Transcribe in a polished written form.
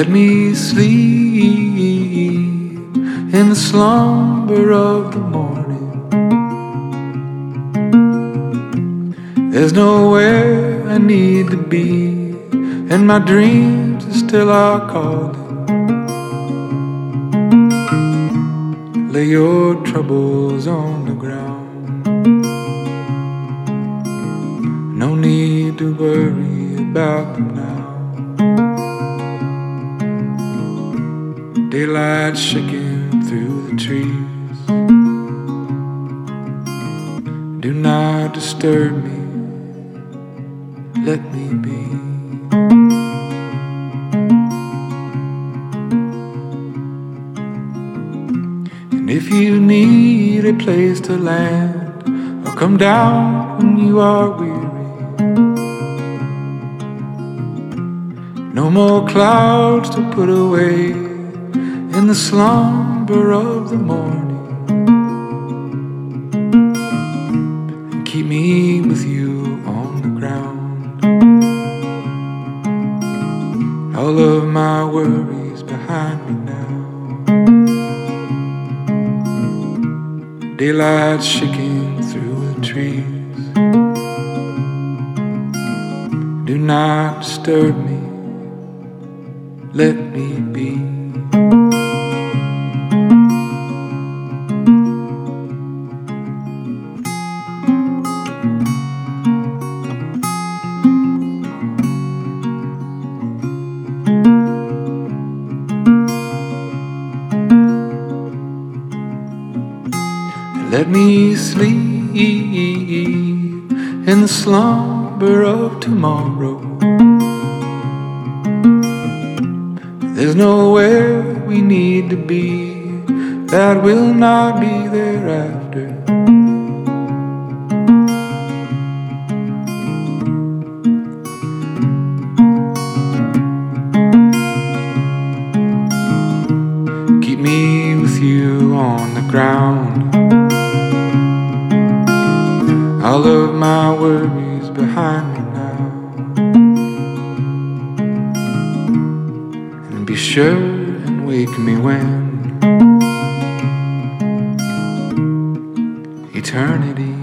Let me sleep in the slumber of the morning. There's nowhere I need to be, and my dreams are still are calling. Lay your troubles on the ground. No need to worry about them now. Daylight shaking through the trees. Do not disturb me, let me be. And if you need a place to land, I'll come down when you are weary. No more clouds to put away in the slumber of the morning, and keep me with you on the ground. All of my worries behind me now. Daylight shaking through the trees. Do not disturb me, let me be. Let me sleep in the slumber of tomorrow. There's nowhere we need to be that will not be thereafter. Keep me with you on the ground. All of my worries behind me now. And be sure and wake me when eternity